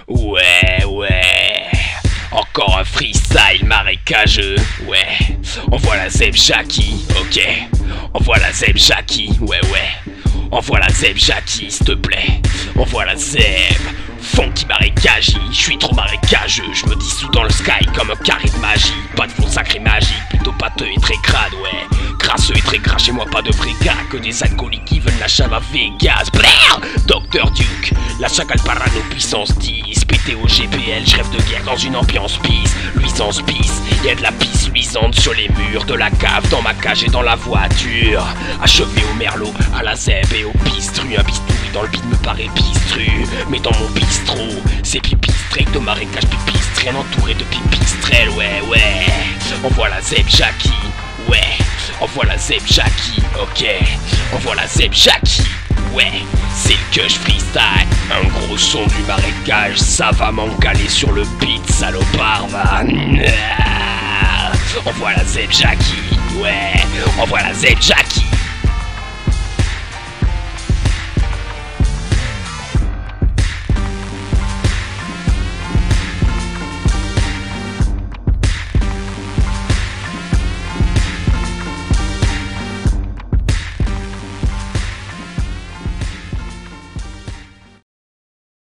Ouais, encore un freestyle marécageux, ouais. Envoie la Zeb Jackie, ok. Envoie la Zeb Jackie, ouais. Envoie la Zeb Jackie, s'il te plaît. Envoie la Zeb. Funky marécageux, je suis trop marécageux. Je me dissous dans le sky comme un carré de magie. Pas de flow sacré magique, plutôt pâteux et très crade, ouais. Crasseux et très gras, chez moi pas de vrai gars. Que des alcooliques qui veulent la chave à Vegas. Blair, Dr Duke, la chacale parano puissance 10. PTO GPL, je rêve de guerre dans une ambiance pisse. Luisance pisse, y'a de la pisse luisante sur les murs de la cave, dans ma cage et dans la voiture. Achevé au merlot, à la Zeb et au bistru. Un bistouri dans le bide me paraît bistru. Mais dans mon bistrot, c'est pipistré de marécage pipistré, entouré de pipistrelles, ouais. Envoie la Zeb Jackie, ouais. Envoie la Zeb Jackie, ok. Envoie la Zeb Jackie, ouais. C'est le que je freestyle. Un gros son du marécage, ça va m'encaler sur le beat, salopard, va. Envoie la Zeb Jackie, ouais. Envoie la Zeb Jackie.